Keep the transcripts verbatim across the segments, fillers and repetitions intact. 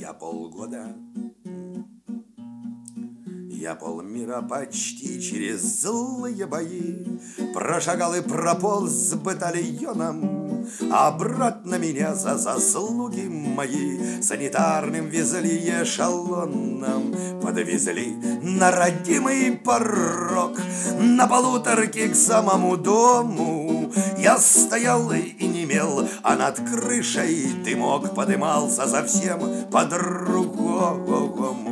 Я полгода, я полмира почти через злые бои прошагал и прополз с батальоном. Обратно меня за заслуги мои санитарным везли эшелоном. Подвезли на родимый порог, на полуторке к самому дому. Я стоял и немел, а над крышей дымок подымался совсем по-другому.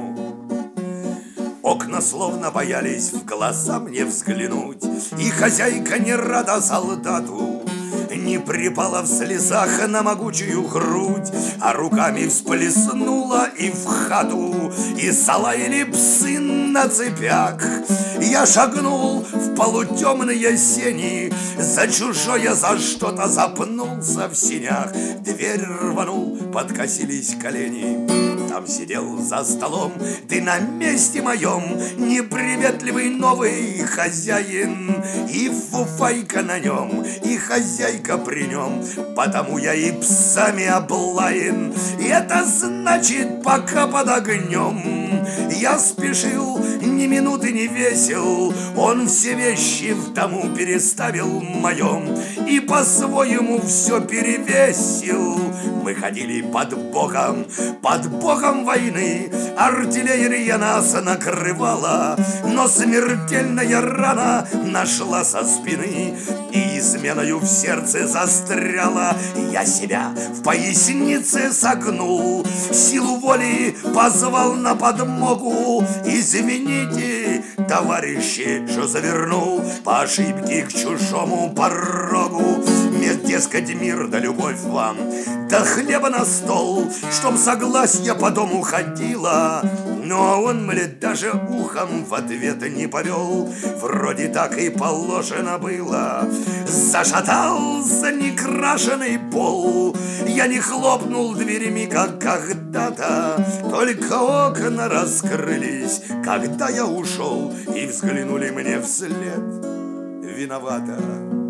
Окна словно боялись в глаза мне взглянуть, и хозяйка не рада солдату не припала в слезах на могучую грудь, а руками всплеснула и в хату, и залаяли псы на цепях. Я шагнул в полутемные сени, за чужое за что-то запнулся в сенях. Дверь рванул, подкосились колени. Там сидел за столом, ты на месте моем, неприветливый новый хозяин. И фуфайка на нем, и хозяйка при нем, потому я и псами облаян. И это значит, пока под огнем я спешил, ни минуты не весел. Он все вещи в дому переставил моем и по-своему все перевесил. Мы ходили под боком, под боком войны, артиллерия нас накрывала, но смертельная рана нашла со спины и изменою в сердце застряла. Я себя в пояснице согнул, силу воли позвал на подмогу. Извините, товарищи, что завернул по ошибке к чужому порогу. Нет, дескать, мир да любовь вам, да хлеба на стол, чтоб согласие по дому ходила. Но он, мля, даже ухом в ответ не повел, вроде так и положено было. Зашатался некрашенный пол, я не хлопнул дверями, как когда-то, только окна раскрылись, когда я ушел, и взглянули мне вслед виновато.